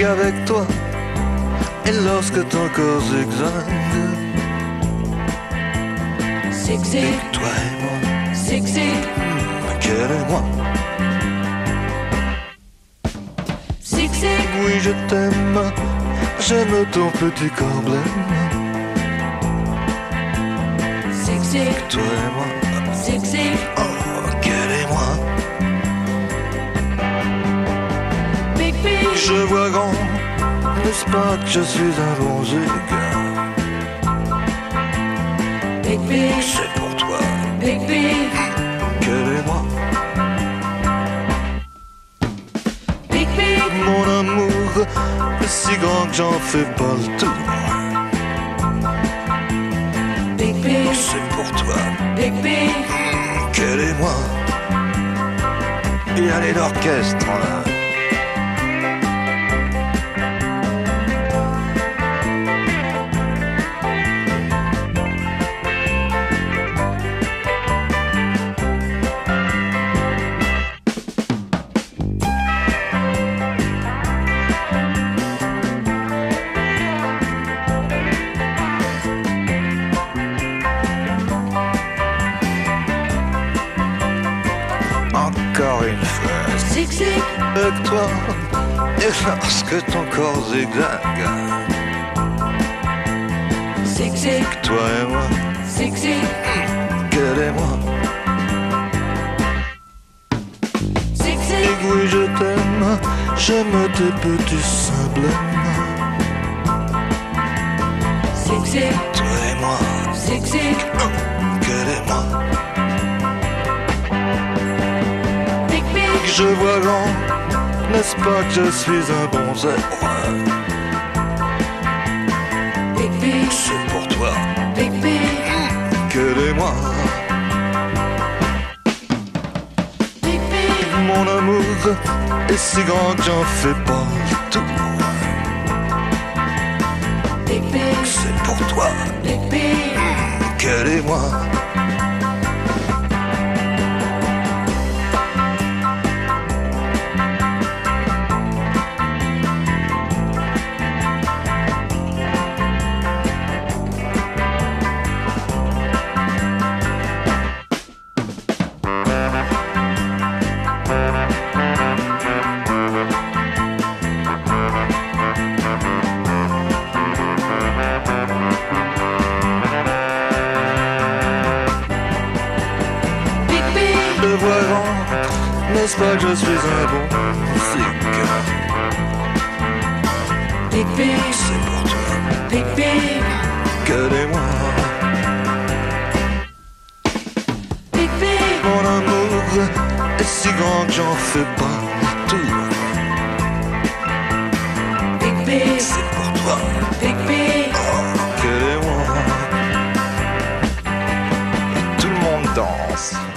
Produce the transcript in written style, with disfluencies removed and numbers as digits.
qu'avec toi. Et lorsque ton corps zigzague, Zig-zig, toi et moi, zig-zig, quel est moi. zig-zig, Oui, je t'aime, j'aime ton petit corps blême. zig-zig, Toi et moi, zig-zig, oh, quel est moi. big big, Je vois grand, n'est-ce pas que je suis un bon zig. big big, C'est pour toi, big big, quel est moi. big big, Mon amour est si grand que j'en fais pas le tour. big big, C'est pour toi, big big, quel est moi. Et allez l'orchestre là. Encore une fois, zig-zig, avec toi, et lorsque ton corps zigzague, zig-zig, toi et moi, zig-zig, quel est moi. zig-zig, Et oui, je t'aime, j'aime tes petits seins blêmes. zig-zig, Toi et moi, zig-zig, quel est moi. big big, Je vois grand, n'est-ce pas que je suis un bon zèbre. big big, C'est pour toi, big big, quel est moi. big big, Mon amour est si grand que j'en fais pas le tour. big big, C'est pour toi, big big, quel est moi. big big, Je vois grand, n'est-ce pas que je suis un bon zig. big big, C'est pour toi, big big, quel est moi. big big, Mon amour est si grand que j'en fais pas le tour. big big, C'est pour toi, big big, oh, quel est moi. Et tout le monde danse.